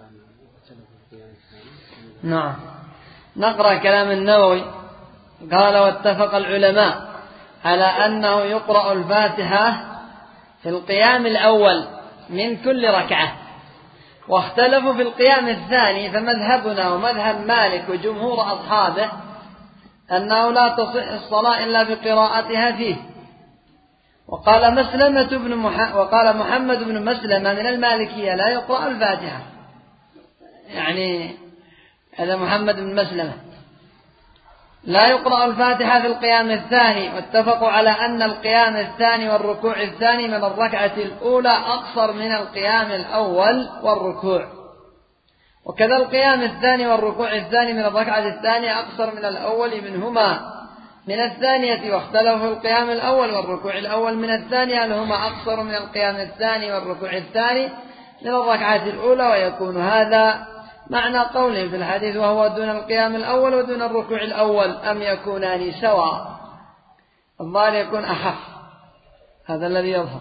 نعم. نقرأ كلام النووي. قال: واتفق العلماء على أنه يقرأ الفاتحة في القيام الأول من كل ركعة، واختلفوا في القيام الثاني، فمذهبنا ومذهب مالك وجمهور أصحابه أنه لا تصح الصلاة إلا بقراءتها فيه. وقال محمد بن مسلمة من المالكية: لا يقرأ الفاتحة، يعني هذا محمد بن مسلمة، لا يقرأ الفاتحة في القيام الثاني. واتفقوا على أن القيام الثاني والركوع الثاني من الركعة الأولى أقصر من القيام الأول والركوع، وكذا القيام الثاني والركوع الثاني من الركعة الثانية أقصر من الأول منهما من الثانية. واختلفوا في القيام الأول والركوع الأول من الثانية هل هما أقصر من القيام الثاني والركوع الثاني من الركعة الأولى، ويكون هذا معنى قولهم في الحديث: وهو دون القيام الأول ودون الركوع الأول، أم يكونان سواء. الظاهر يكون أخف، هذا الذي يظهر.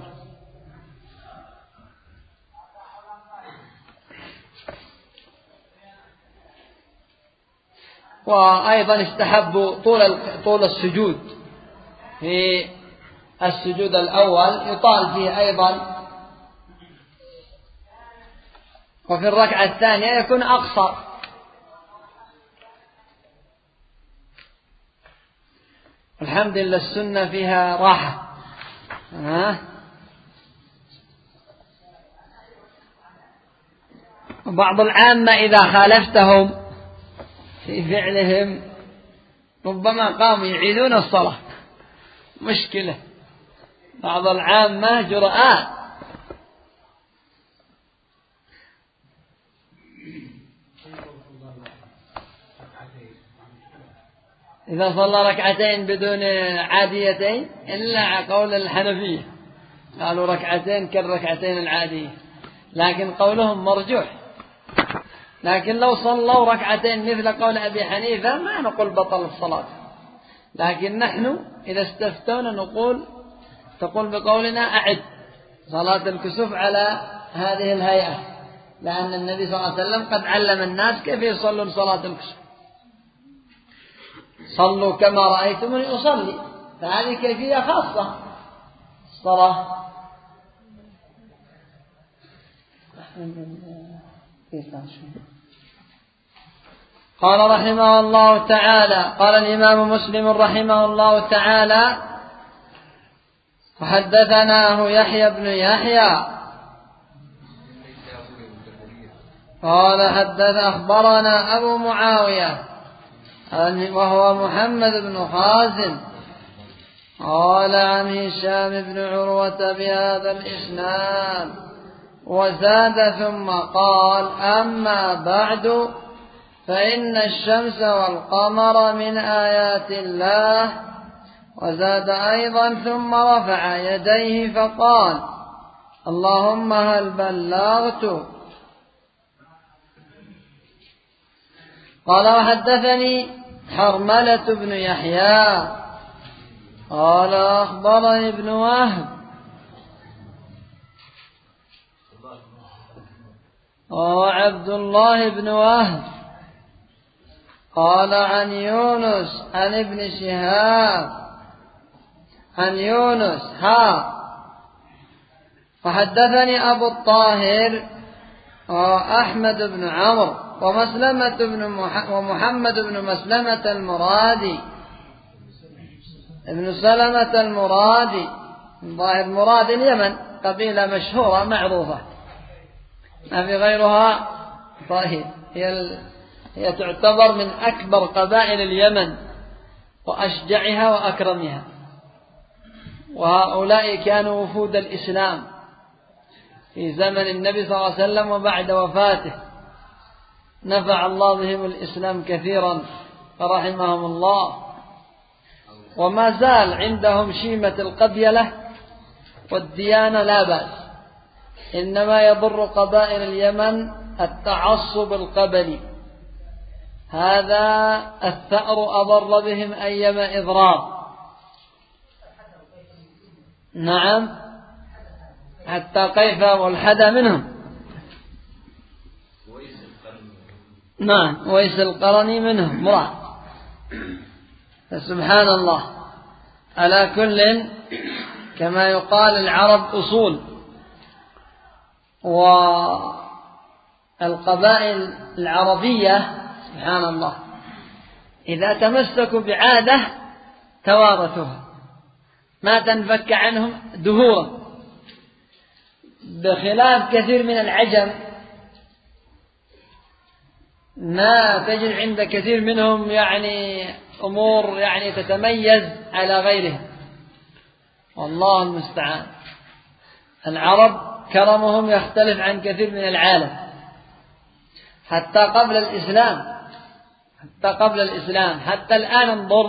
وأيضا استحبوا طول السجود، في السجود الأول يطال فيه أيضا، وفي الركعة الثانية يكون أقصر. الحمد لله السنة فيها راحة. وبعض العامة إذا خالفتهم في فعلهم ربما قاموا يعيدون الصلاة، مشكلة. بعض العامة جرآن. إذا صلى ركعتين بدون عاديتين إلا قول الحنفية، قالوا ركعتين كالركعتين العادية، لكن قولهم مرجوح. لكن لو صلوا ركعتين مثل قول أبي حنيفة ما نقول بطل الصلاة، لكن نحن إذا استفتونا تقول بقولنا: أعد صلاة الكسوف على هذه الهيئة، لأن النبي صلى الله عليه وسلم قد علم الناس كيف يصلون صلاة الكسوف: صلوا كما رأيتموني أصلي. فهذه كيفية خاصة الصلاة. قال رحمه الله تعالى: قال الإمام مسلم رحمه الله تعالى: وحدثناه يحيى بن يحيى قال أخبرنا أبو معاوية وهو محمد بن خازم قال عن هشام بن عروة بهذا الإسناد، وزاد ثم قال: أما بعد فإن الشمس والقمر من آيات الله. وزاد أيضا: ثم رفع يديه فقال: اللهم هل بلغت؟ قال: وحدثني حرملة بن يحيى قال أخبرني ابن وهب وعبد الله بن وهب قال عن يونس عن ابن شهاب عن يونس وحدثني أبو الطاهر وأحمد بن عمرو ومحمد بن مسلمة المرادي ابن سلمة المرادي، ظاهر مراد اليمن، قبيلة مشهورة معروفة ما في غيرها. طيب، هي تعتبر من أكبر قبائل اليمن وأشجعها وأكرمها، وهؤلاء كانوا وفود الإسلام في زمن النبي صلى الله عليه وسلم وبعد وفاته، نفع الله بهم الإسلام كثيرا فرحمهم الله. وما زال عندهم شيمة القبيلة والديانة لا بأس، إنما يضر قبائل اليمن التعصب القبلي، هذا الثأر أضر بهم أيما إضرار. نعم، حتى قيف والحدى منهم. نعم ويس القرني منهم امرأة. فسبحان الله. على كل كما يقال العرب أصول، والقبائل العربية سبحان الله إذا تمسكوا بعادة توارثوها ما تنفك عنهم دهورا، بخلاف كثير من العجم ما تجد عند كثير منهم يعني أمور يعني تتميز على غيرهم، والله المستعان. العرب كرمهم يختلف عن كثير من العالم حتى قبل الإسلام، حتى الآن انظر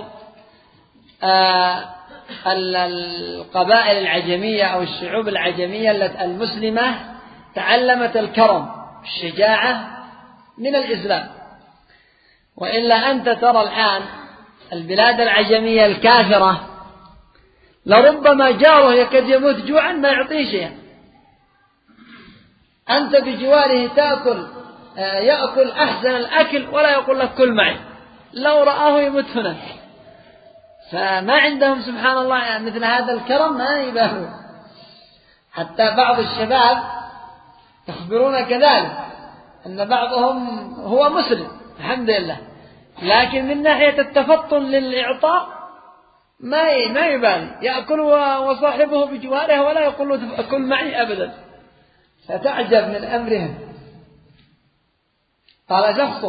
القبائل العجمية أو الشعوب العجمية المسلمة تعلمت الكرم الشجاعة من الإسلام. وإلا أنت ترى الآن البلاد العجمية الكافرة لربما جاره يكاد يموت جوعا ما يعطيه شيئا، أنت بجواره يأكل أحسن الأكل ولا يقول لك كل معي، لو رآه يموت هناك. فما عندهم سبحان الله يعني مثل هذا الكرم ما يباهون. حتى بعض الشباب يخبرون كذلك أن بعضهم هو مسلم الحمد لله، لكن من ناحية التفطن للإعطاء ما يبالي، يأكل وصاحبه بجواره ولا يقول له كل معي أبدا. فتعجب من أمرهم. قال شخص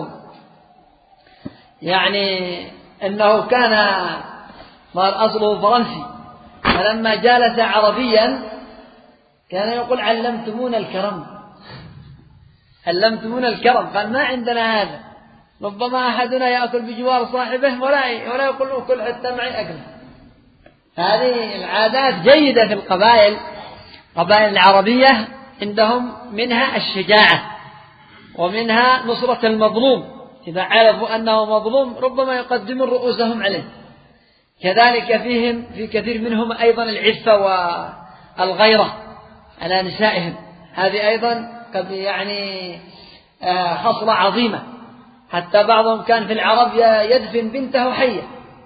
يعني أنه كان أصله فرنسي، فلما جالس عربيا كان يقول علمتمونا الكرم. قال ما عندنا هذا، ربما أحدنا يأكل بجوار صاحبه ولا يقول له كل حتى معي أكل. هذه العادات جيدة في القبائل العربية، عندهم منها الشجاعة ومنها نصرة المظلوم، إذا عرفوا أنه مظلوم ربما يقدمون رؤوسهم عليه. كذلك في كثير منهم أيضا العفة والغيرة على نسائهم، هذه أيضا قد يعني خصلة عظيمة. حتى بعضهم كان في العرب يدفن بنته حية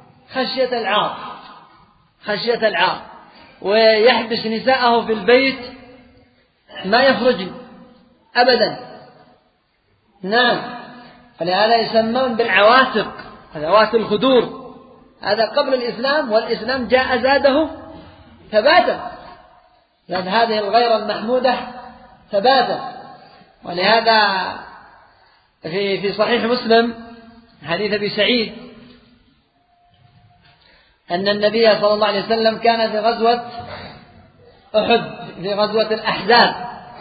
خشية العار، ويحبس نساءه في البيت ما يخرجن أبدا. نعم، فلهذا يسمون بالعواتق، ذوات الخدور. هذا قبل الإسلام، والإسلام جاء زاده ثباتا، لأن هذه الغيرة المحمودة ثباتا. ولهذا في صحيح مسلم حديث أبي سعيد أن النبي صلى الله عليه وسلم كان في غزوة أحد، في غزوة الأحزاب،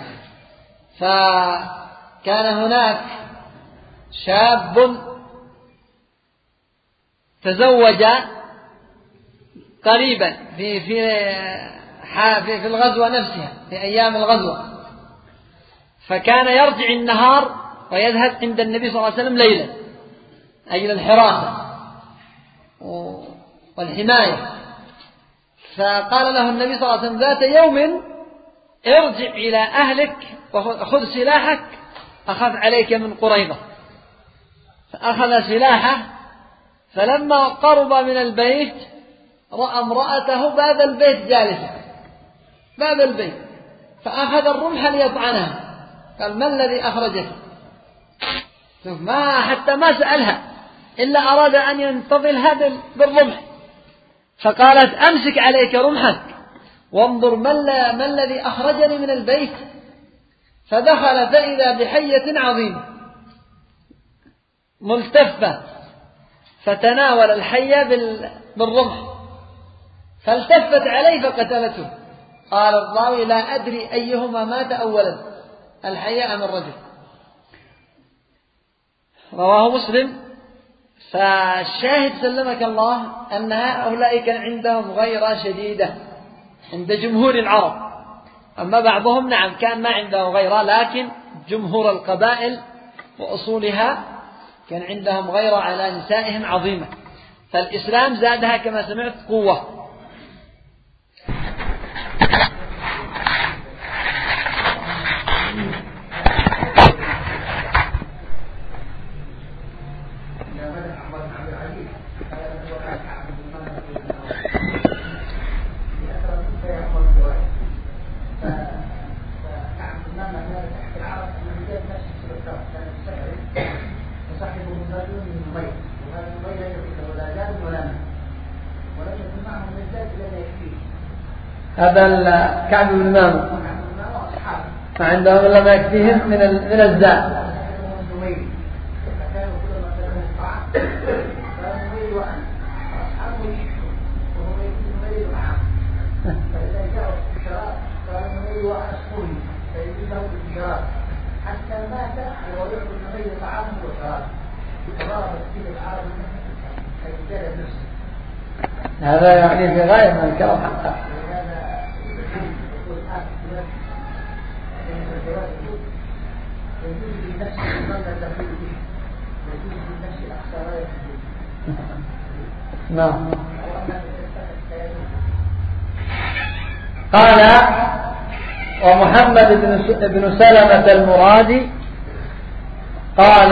فكان هناك شاب تزوج قريبا في الغزوة نفسها، في أيام الغزوة، فكان يرجع النهار ويذهب عند النبي صلى الله عليه وسلم ليلا أجل الحراسة والحماية. فقال له النبي صلى الله عليه وسلم ذات يوم ارجع إلى أهلك وخذ سلاحك، أخذ عليك من قريظة. فأخذ سلاحه، فلما قرب من البيت رأى امرأته باب البيت جالسة، باب البيت، فأخذ الرمح ليطعنها. قال ما الذي أخرجك؟ حتى ما سألها إلا أراد أن ينتظلها بالرمح. فقالت أمسك عليك رمحك وانظر ما الذي أخرجني من البيت. فدخل فإذا بحية عظيمة ملتفة، فتناول الحية بالرمح، فالتفت عليه فقتلته. قال الراوي لا أدري أيهما مات أولا، الحية أم الرجل. رواه مسلم. فالشاهد سلمك الله أن هؤلاء كان عندهم غيرة شديدة عند جمهور العرب. أما بعضهم نعم كان ما عنده غيرة، لكن جمهور القبائل وأصولها كان عندهم غيرة على نسائهم عظيمة. فالإسلام زادها كما سمعت قوة. هذا كعب بن مالك ما عندهم إلا ما يكفيهم من الزاد. هذا يعني في غاية من الكرم حقا. نعم. قال ومحمد بن سلمة المرادي قال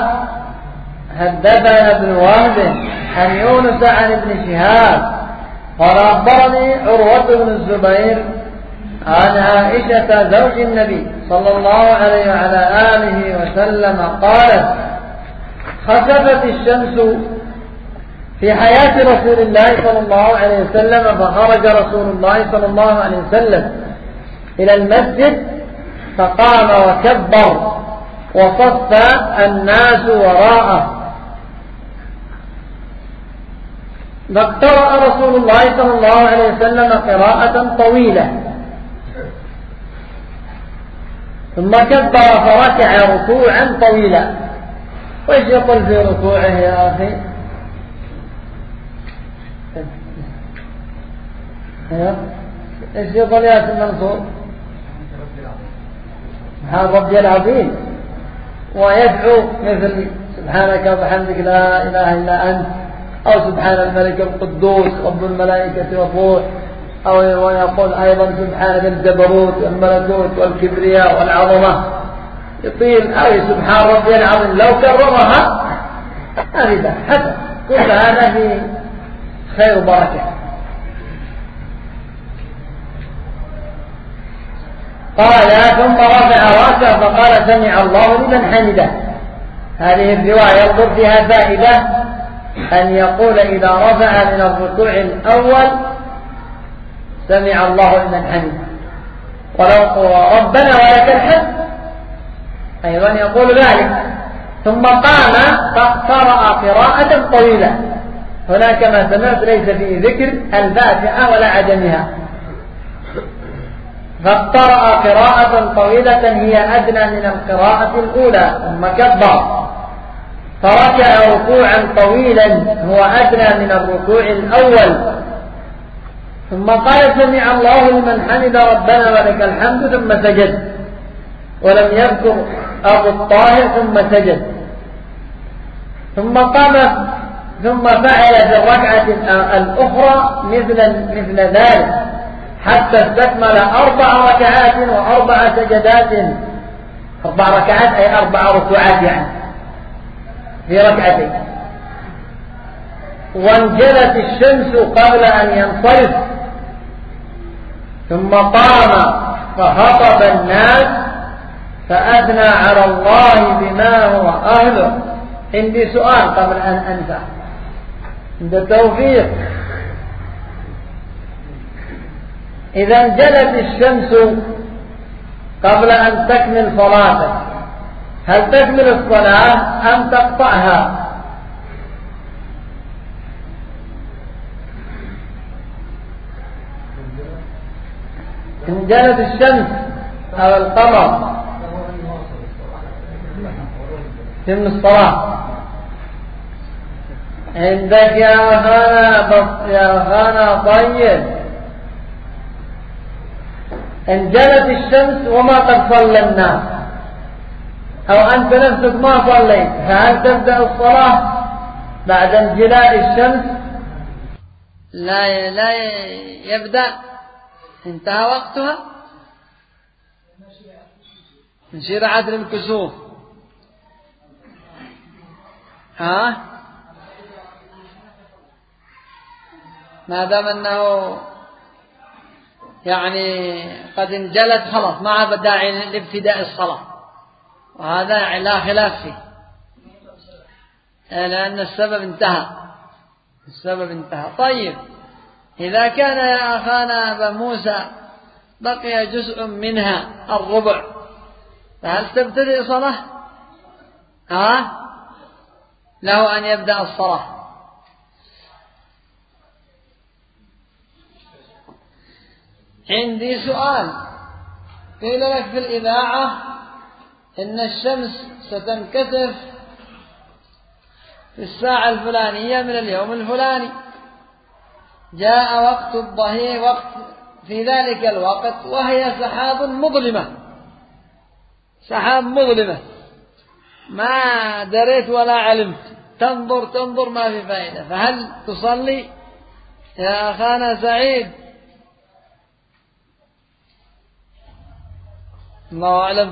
حدثنا ابن وهب عن يونس عن ابن شهاب قال أخبرني عروة بن الزبير عن عائشة زوج النبي صلى الله عليه وعلى آله وسلم قالت خسفت الشمس في حياة رسول الله صلى الله عليه وسلم فخرج رسول الله صلى الله عليه وسلم إلى المسجد فقام وكبر وصف الناس وراءه فاقترأ رسول الله صلى الله عليه وسلم قراءة طويلة ثم كبر فركع ركوعا طويلا. وإيش يقول في ركوعه يا أخي؟ إيش يقول يا أخي منصور؟ سبحان ربي العظيم، ويدعو مثل سبحانك وبحمدك لا إله إلا أنت، أو سبحان الملك القدوس رب الملائكة والروح، أو ويقول أيضا سبحان ذي الجبروت والملكوت والكبرياء والعظمة يطيل، أو سبحان ربي العظيم. لو كررها هذه حسن، كل هذا في خير وبركة. قال ثم رفع رأسه فقال سمع الله لمن حمده. هذه الرواية ينظر فيها فائدة أن يقول إذا رفع من الركوع الأول سمع الله لمن حمده، ولو ربنا ولك الحمد أيضا يقول ذلك. ثم قام فقرأ قراءة طويلة. هنا كما سمعت ليس فيه ذكر الفاتحة ولا عدمها، فاقترأ قراءة طويلة هي أدنى من القراءة الأولى ثم كبر فركع ركوعا طويلا هو أدنى من الركوع الأول، ثم قال سمع الله لمن حمد ربنا ولك الحمد ثم سجد، ولم يذكر أبو الطاهر ثم سجد، ثم قام ثم فعل في الركعة الأخرى مثل ذلك حتى استكمل 4 ركعات و4 سجدات. 4 ركعات أي 4 ركوعات يعني في ركعتين. وانجلت الشمس قبل أن ينصرف، ثم قام فخطب الناس فأثنى على الله بما هو أهله. عندي سؤال قبل أن أنسى عند التوفيق. إذا انجلت الشمس قبل أن تكمل صلاتك هل تكمل الصلاة أم تقطعها؟ انجلت الشمس أو القمر تم الصلاة عندك يا خانا طيب. انجلت الشمس وما قد صلى الناس، أو أنت نفسك ما صليت، فهل تبدأ الصلاة بعد انجلاء الشمس؟ لا يبدأ، انتهى وقتها، انشرعت للكسوف. ما دام أنه يعني قد انجلت خلاص ما عاد داعي لابتداء الصلاة، وهذا لا خلاف فيه لأن السبب انتهى. طيب إذا كان يا أخانا أبا موسى بقي جزء منها الربع فهل تبتدئ صلاة؟ له أن يبدأ الصلاة. عندي سؤال. قيل لك في الإذاعة إن الشمس ستنكسف في الساعة الفلانية من اليوم الفلاني، جاء وقت الظهير وقت في ذلك الوقت وهي سحاب مظلمة، سحاب مظلمة ما دريت ولا علمت، تنظر ما في فائدة، فهل تصلي يا أخانا سعيد؟ الله أعلم.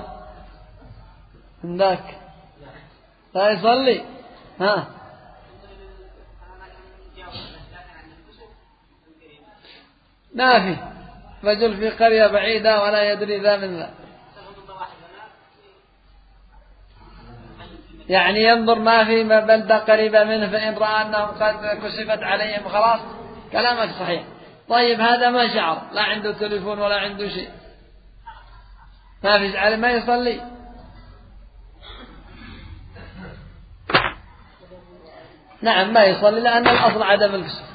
عندك لا يصلي. ما في رجل في قرية بعيدة ولا يدري ذا من ذا، يعني ينظر ما في بلدة قريبة منه، فإن رأى أنهم قد كشفت عليهم خلاص. كلامك صحيح. طيب هذا ما شعر، لا عنده تليفون ولا عنده شيء، ما في علم، ما يصلي. نعم ما يصلي، لأن الأصل عدم الكسوف.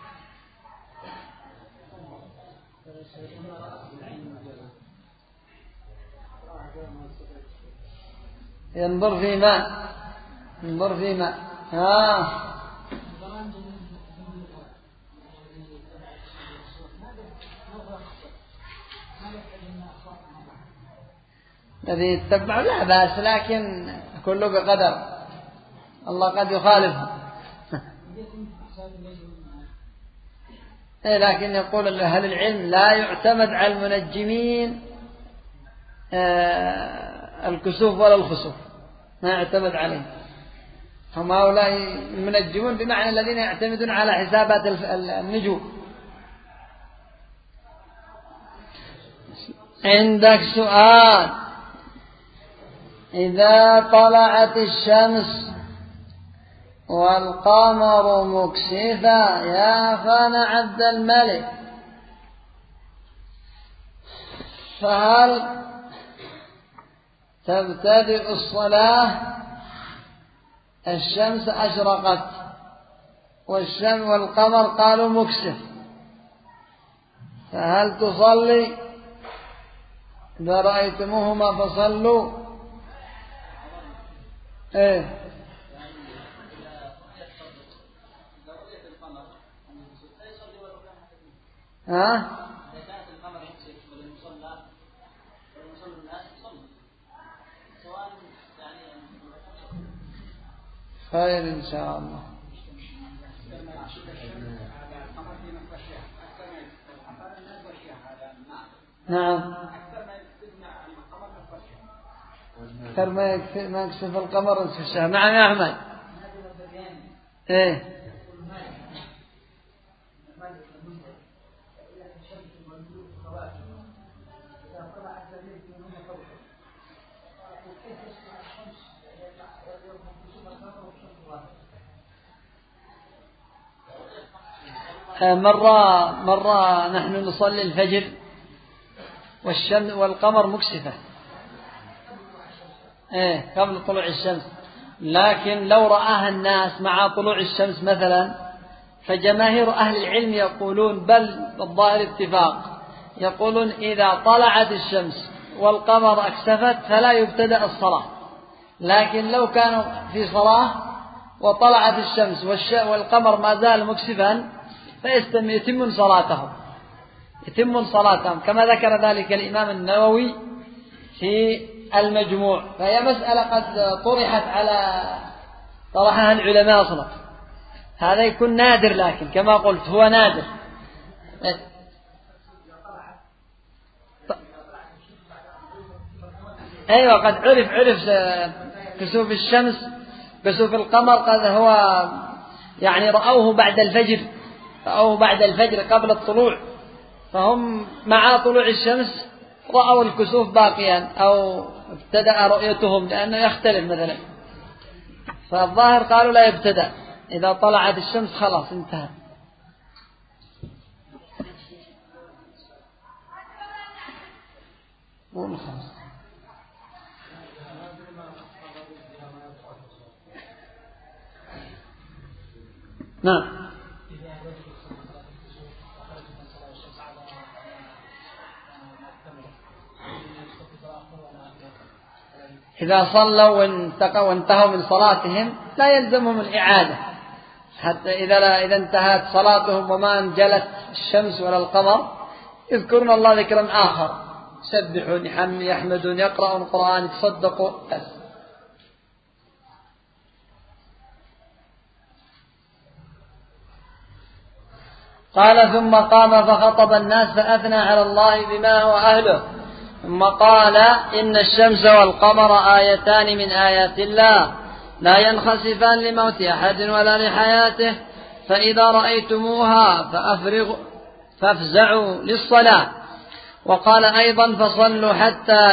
ينظر في ماء، ينظر في ماء. الذي يتبع لا بأس، لكن كله بقدر، الله قد يخالفه. لكن يقول أهل العلم لا يعتمد على المنجمين الكسوف ولا الخسوف، ما يعتمد عليه. هم هؤلاء المنجمون بمعنى الذين يعتمدون على حسابات النجوم. عندك سؤال. إذا طلعت الشمس والقمر مكسفا يا أخانا عبد الملك، فهل تبتدئ الصلاة؟ الشمس أشرقت والقمر قالوا مكسف، فهل تصلي؟ إذا رأيتموهما فصلوا. خير إن شاء الله. نعم أكثر ما يكسف القمر نصف الشهر. نعم يا أحمد. مرة نحن نصلي الفجر والشمس والقمر مكسفة قبل طلوع الشمس، لكن لو رآها الناس مع طلوع الشمس مثلا، فجماهير أهل العلم يقولون بل الظاهر اتفاق، يقولون إذا طلعت الشمس والقمر أكسفت فلا يبتدأ الصلاة. لكن لو كانوا في صلاة وطلعت الشمس والقمر ما زال مكسفا فيتمون صلاتهم كما ذكر ذلك الإمام النووي في المجموع. فهي مسألة قد طرحها العلماء أصلا. هذا يكون نادر، لكن كما قلت هو نادر. أيوة قد عرف كسوف الشمس كسوف القمر، قد هو يعني رأوه بعد الفجر قبل الطلوع، فهم مع طلوع الشمس رأوا الكسوف باقيا أو ابتدأ رؤيتهم، لأنه يختلف مثلا. فالظاهر قالوا لا يبتدأ، إذا طلعت الشمس خلاص انتهى. والخمس. نعم. إذا صلوا وانتهوا من صلاتهم لا يلزمهم الإعادة، حتى إذا انتهت صلاتهم وما انجلت الشمس ولا القمر يذكرون الله ذكرا آخر، يسبحون يحمدون يقرأون القرآن يتصدقوا. قال ثم قام فخطب الناس فأثنى على الله بما هو أهله، ثم قال إن الشمس والقمر آيتان من آيات الله لا ينخسفان لموت أحد ولا لحياته، فإذا رأيتموها فافزعوا للصلاة. وقال أيضا فصلوا حتى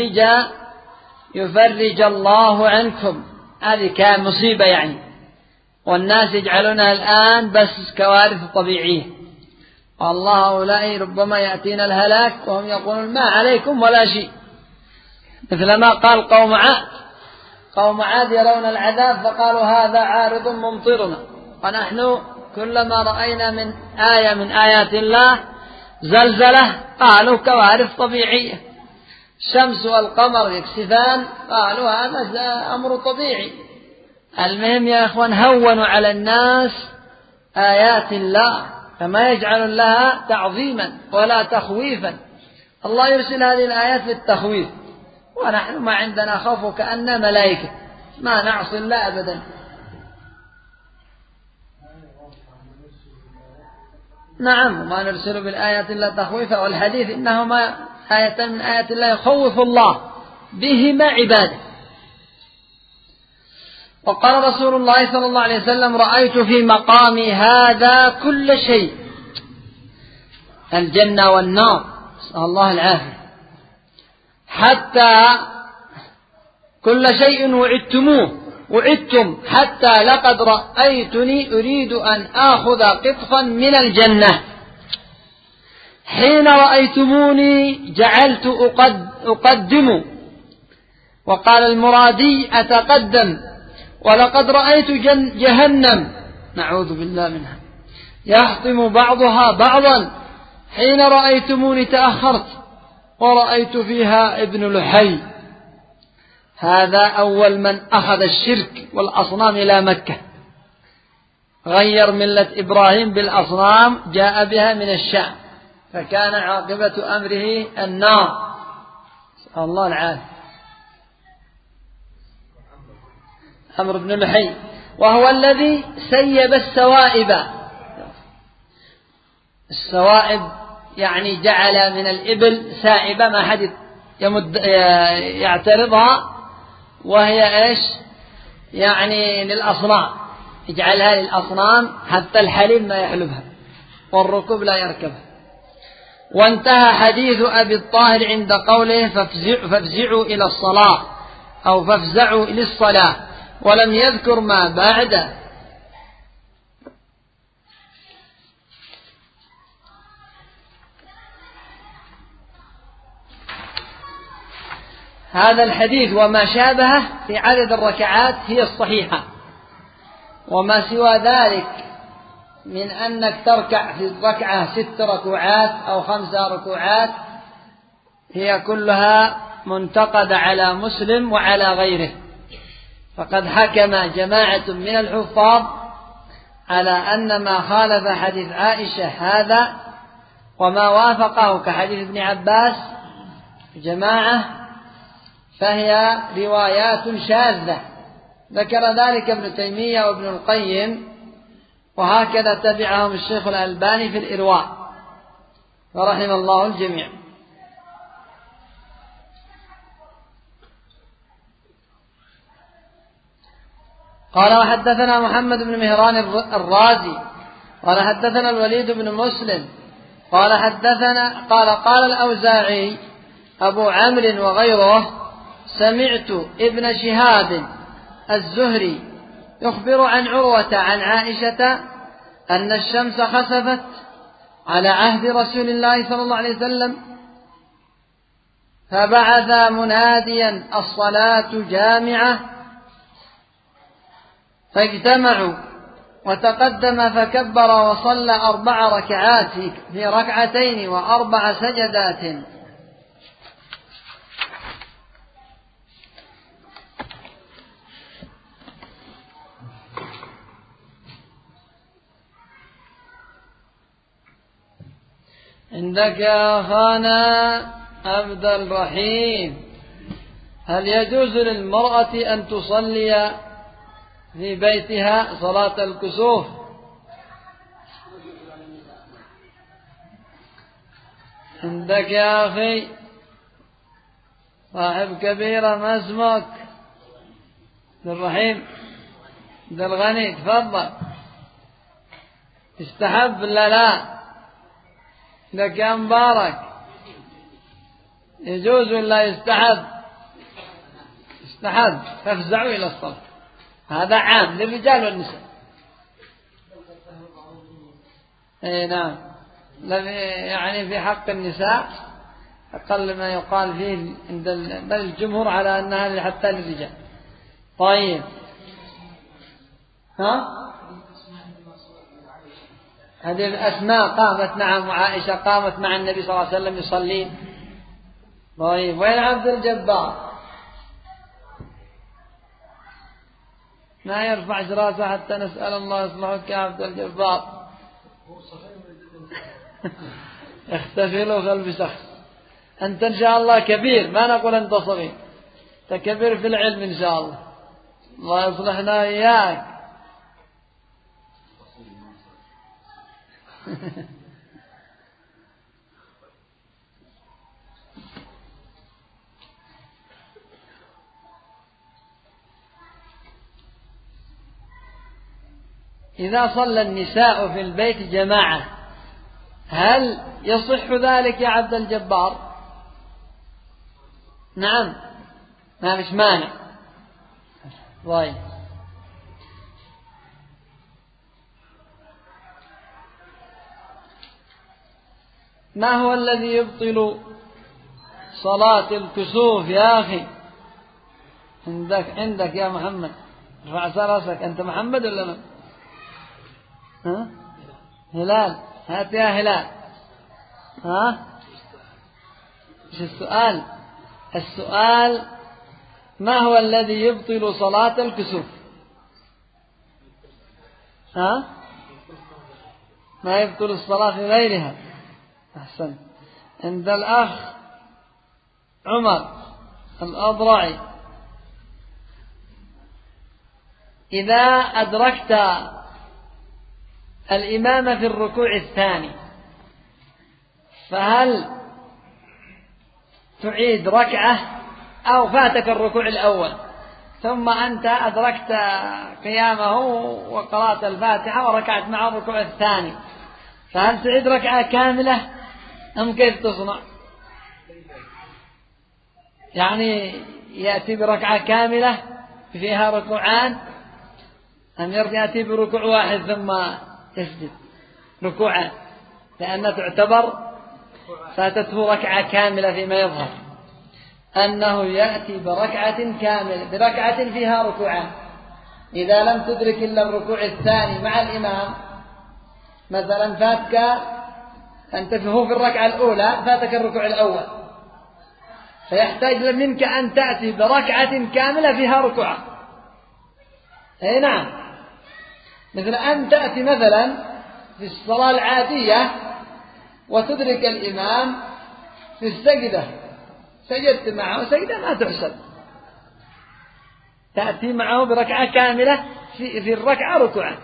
يفرج الله عنكم. هذه كان مصيبة يعني، والناس يجعلونها الآن بس كوارث طبيعية، والله هؤلاء ربما يأتينا الهلاك وهم يقولون ما عليكم ولا شيء، مثل ما قال قوم عاد يرون العذاب فقالوا هذا عارض ممطرنا، ونحن كلما رأينا من آية من آيات الله زلزلة قالوا كوارث طبيعية، الشمس والقمر يكسفان قالوا هذا أمر طبيعي. المهم يا إخوان هونوا على الناس آيات الله، فما يجعل لها تعظيما ولا تخويفا. الله يرسل هذه الآيات للتخويف، ونحن ما عندنا خوف كأننا ملائكة، ما نعصي الله أبدا. نعم، وما نرسل بالآيات إلا تخويفا، والحديث إنهما آية من آيات الله يخوف الله بهما عباده. وقال رسول الله صلى الله عليه وسلم رأيت في مقامي هذا كل شيء، الجنة والنار، نسأل الله العافية، حتى كل شيء وعدتم حتى لقد رأيتني أريد أن آخذ قطفا من الجنة، حين رأيتموني جعلت أقدم. وقال المرادي أتقدم، ولقد رأيت جهنم نعوذ بالله منها يحطم بعضها بعضا، حين رأيتموني تأخرت ورأيت فيها ابن لحي. هذا أول من أخذ الشرك والأصنام إلى مكة، غير ملة إبراهيم بالأصنام، جاء بها من الشام، فكان عاقبة أمره النار، نسأل الله العافية. عمرو بن لحي، وهو الذي سيب السوائب، يعني جعل من الإبل سائبة ما حد يعترضها، وهي إيش يعني للأصنام، يجعلها للأصنام حتى الحليب ما يحلبها والركوب لا يركبها. وانتهى حديث أبي الطاهر عند قوله فافزعوا إلى الصلاة أو فافزعوا للصلاة، ولم يذكر ما بعده. هذا الحديث وما شابهه في عدد الركعات هي الصحيحة، وما سوى ذلك من أنك تركع في الركعة 6 ركوعات أو 5 ركوعات هي كلها منتقدة على مسلم وعلى غيره، فقد حكم جماعة من الحفاظ على أن ما خالف حديث عائشة هذا وما وافقه كحديث ابن عباس جماعة فهي روايات شاذة، ذكر ذلك ابن تيمية وابن القيم، وهكذا تبعهم الشيخ الألباني في الإرواء، ورحم الله الجميع. قال وحدثنا محمد بن مهران الرازي قال حدثنا الوليد بن مسلم قال الأوزاعي أبو عمرو وغيره سمعت ابن شهاب الزهري يخبر عن عروة عن عائشة أن الشمس خسفت على عهد رسول الله صلى الله عليه وسلم فبعث مناديا الصلاة جامعة، فاجتمعوا وتقدم فكبر وصلى 4 ركعات في 2 و4 سجدات. عندك يا أخانا عبد الرحيم، هل يجوز للمرأة أن تصلي في بيتها صلاة الكسوف؟ عندك يا أخي صاحب كبيرة، ما اسمك؟ عبد الرحيم عبد الغني، تفضل. استحب ولا لا؟ لك يا مبارك، يجوز ولا يستحب؟ استحب، فافزعوا إلى الصلاة. هذا عام للرجال والنساء. اي نعم، يعني في حق النساء أقل ما يقال فيه عند بل الجمهور على أنها حتى للرجال. طيب، هذه أسماء قامت نعم، وعائشة قامت مع النبي صلى الله عليه وسلم يصلين. طيب، وين عبد الجبار؟ ما يرفع راسه حتى نسأل الله يصلحك يا عبد الجبار. اختفي له خلف شخص. أنت إن شاء الله كبير، ما نقول أنت صغير، أنت كبير في العلم إن شاء الله. الله يصلحنا إياك. إذا صلى النساء في البيت جماعة هل يصح ذلك يا عبد الجبار؟ نعم، ما فيش مانع. طيب، ما هو الذي يبطل صلاة الكسوف يا أخي؟ عندك يا محمد، ارفع راسك. أنت محمد ولا من؟ هلال، هات يا هلال. ايش السؤال؟ السؤال ما هو الذي يبطل صلاة الكسوف؟ ما يبطل الصلاة في غيرها. أحسن. عند الأخ عمر الأضرعي، إذا أدركت الإمام في الركوع الثاني فهل تعيد ركعة أو فاتك الركوع الأول ثم أنت أدركت قيامه وقرأت الفاتحة وركعت مع الركوع الثاني، فهل تعيد ركعة كاملة أم كيف تصنع؟ يعني يأتي بركعة كاملة فيها ركوعان أم يأتي بركوع واحد ثم يسجد ركوعان؟ لأنها تعتبر فاتته ركعة كاملة فيما يظهر أنه يأتي بركعة كاملة، بركعة فيها ركوعان. إذا لم تدرك إلا الركوع الثاني مع الإمام، مثلا فاتك أنت هو في الركعة الأولى فاتك الركوع الأول، فيحتاج منك أن تأتي بركعة كاملة فيها ركوعان. أي نعم، مثل أن تأتي مثلا في الصلاة العادية وتدرك الإمام في السجدة، سجدت معه سجدة ما تحسب، تأتي معه بركعة كاملة في الركعة ركوعا.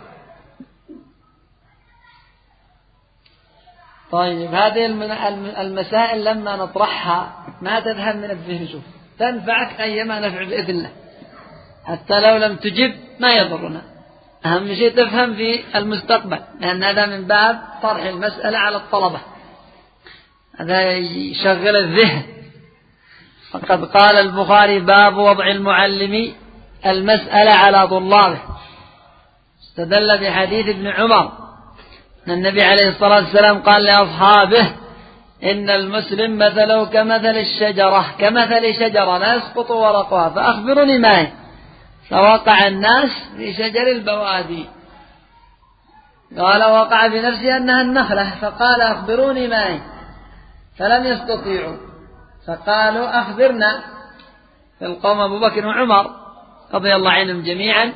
طيب، هذه المسائل لما نطرحها ما تذهب من الذهن، شوف تنفعك أيما نفع بإذن الله، حتى لو لم تجب ما يضرنا، أهم شيء تفهم في المستقبل، لأن هذا من باب طرح المسألة على الطلبة، هذا يشغل الذهن. فقد قال البخاري: باب وضع المعلم المسألة على طلابه. استدل بحديث ابن عمر أن النبي عليه الصلاة والسلام قال لأصحابه: إن المسلم مثله كمثل شجرة لا يسقط ورقها، فأخبروني ما هي. فوقع الناس في شجر البوادي. قال وقع في نفسي أنها النخلة، فقال أخبروني ما هي، فلم يستطيعوا، فقالوا أخبرنا. في القوم أبو بكر وعمر رضي الله عنهم جميعا،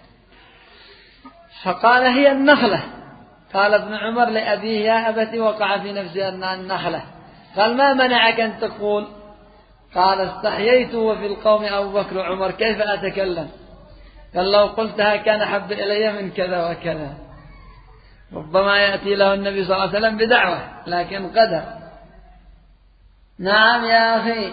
فقال هي النخلة. قال ابن عمر لأبيه يا أبت وقع في نفسي أنها النخلة. قال ما منعك أن تقول؟ قال استحييت وفي القوم أبو بكر وعمر، كيف أتكلم؟ قال لو قلتها كان حب إلي من كذا وكذا. ربما يأتي له النبي صلى الله عليه وسلم بدعوة، لكن قدر. نعم يا أخي.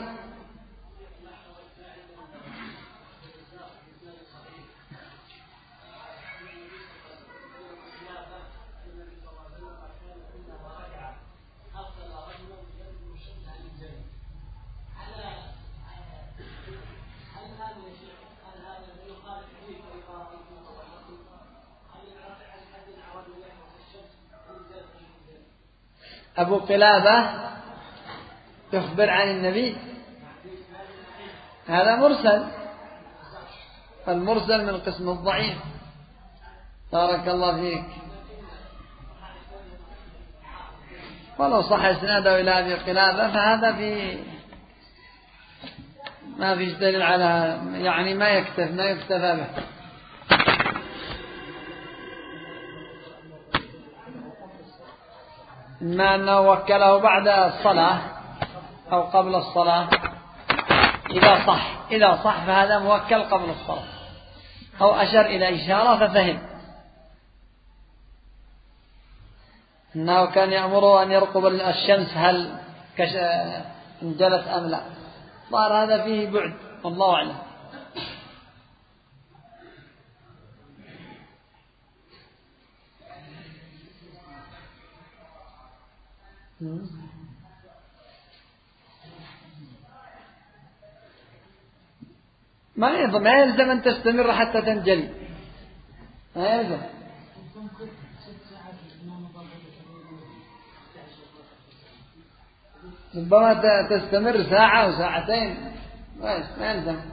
أبو قلابة يخبر عن النبي، هذا مرسل، فالمرسل من قسم الضعيف. بارك الله فيك. ولو صح إسناده إلى أبي قلابة فهذا ما فيش دليل على، يعني ما يكتفى به. إما أنه وكله بعد الصلاة أو قبل الصلاة، إذا صح فهذا موكل قبل الصلاة، أو أشر إلى إشارة ففهم أنه كان يأمره أن يرقب الشمس هل انجلت أم لا. صار هذا فيه بعد، والله أعلم. ما يلزم أن تستمر حتى تنجلي، ما يلزم. ربما تستمر ساعة أو ساعتين، ما يلزم.